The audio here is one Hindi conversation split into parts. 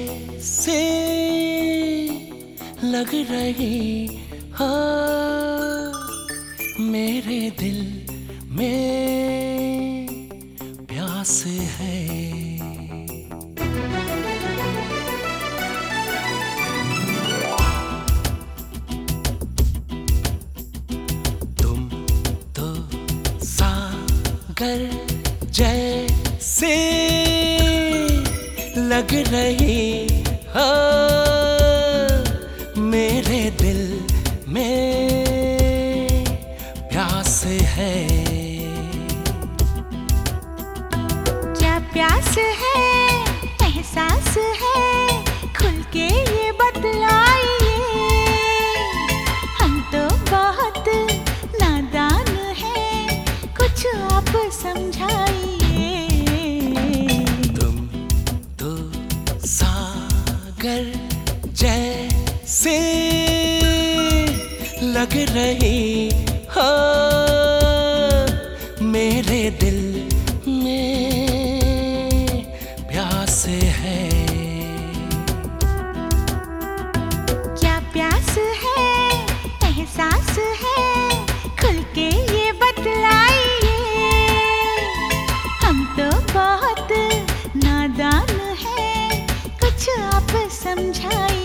जैसे लग रही हो मेरे दिल में प्यास है। तुम तो सागर जैसे लग रही हो मेरे दिल में प्यास है। क्या प्यास है, एहसास है, खुल के ये बतलाइए। हम तो बहुत नादान हैं, कुछ आप समझाइए। तुम तो सागर जैसे लग रही हो मेरे दिल में प्यास है। क्या प्यास है, एहसास है, खुल के ये बतलाइए। हम तो बहुत नादान हैं, कुछ आप समझाइए।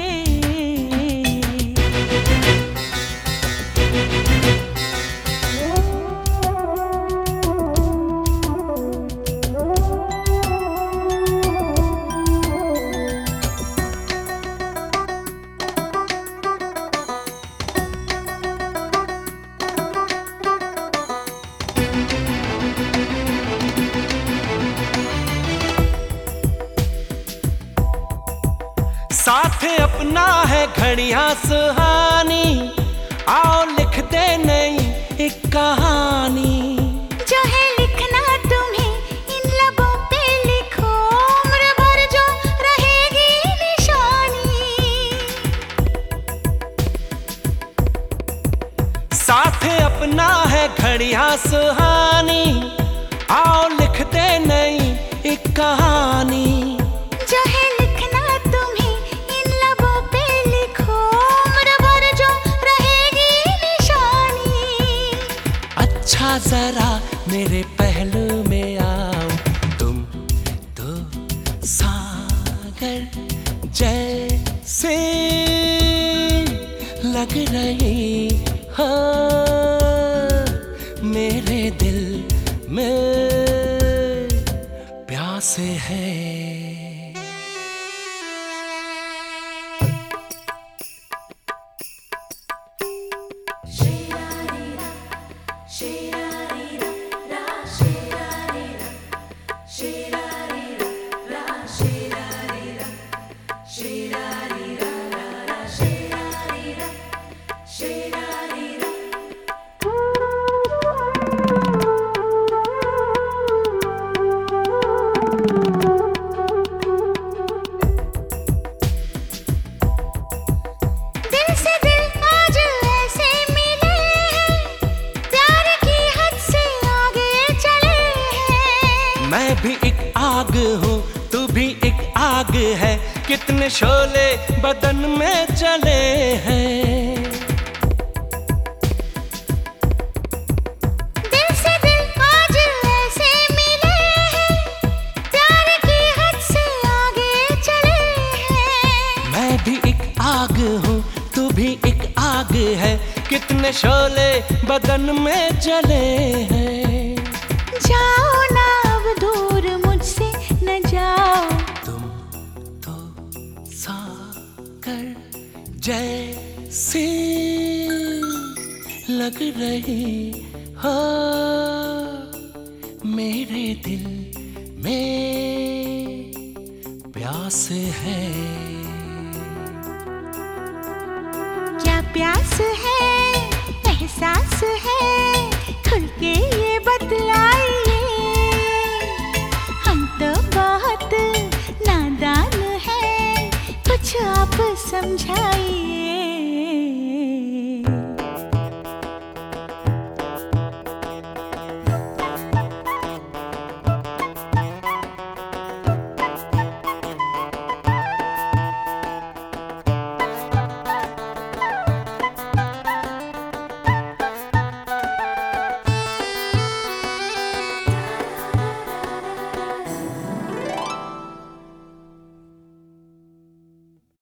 साथ अपना है घड़ियां सुहानी, आओ लिख दे नई एक कहानी। जो है लिखना तुम्हें इन लबों पे लिखो, उम्र भर जो रहेगी निशानी। साथ अपना है घड़ियां सुहानी, आओ लिख दे नई एक कहानी। जो है लिखना तुम्हें इन लबों पे लिखो, उम्र भर जो रहेगी निशानी। अच्छा जरा मेरे पहलू में आओ, तुम तो सागर जैसे लग रही हो मेरे दिल में प्यास है। दिल से दिल आज ऐसे मिले हैं, प्यार की हद से आगे चले हैं। मैं भी एक आग हूँ, तू भी एक आग है, कितने शोले बदन में जले हैं। दिल से दिल आज ऐसे मिले हैं, प्यार की हद से आगे चले हैं। मैं भी एक आग हूँ, तू भी एक आग है, कितने शोले बदन में जले हैं। जाओ ना अब दूर मुझसे न जाओ, तुम तो सागर जैसी लग रही हो मेरे दिल में प्यास है। क्या प्यास है, एहसास है, खुल के ये बतलाइए। हम तो बहुत नादान हैं, कुछ आप समझाइए।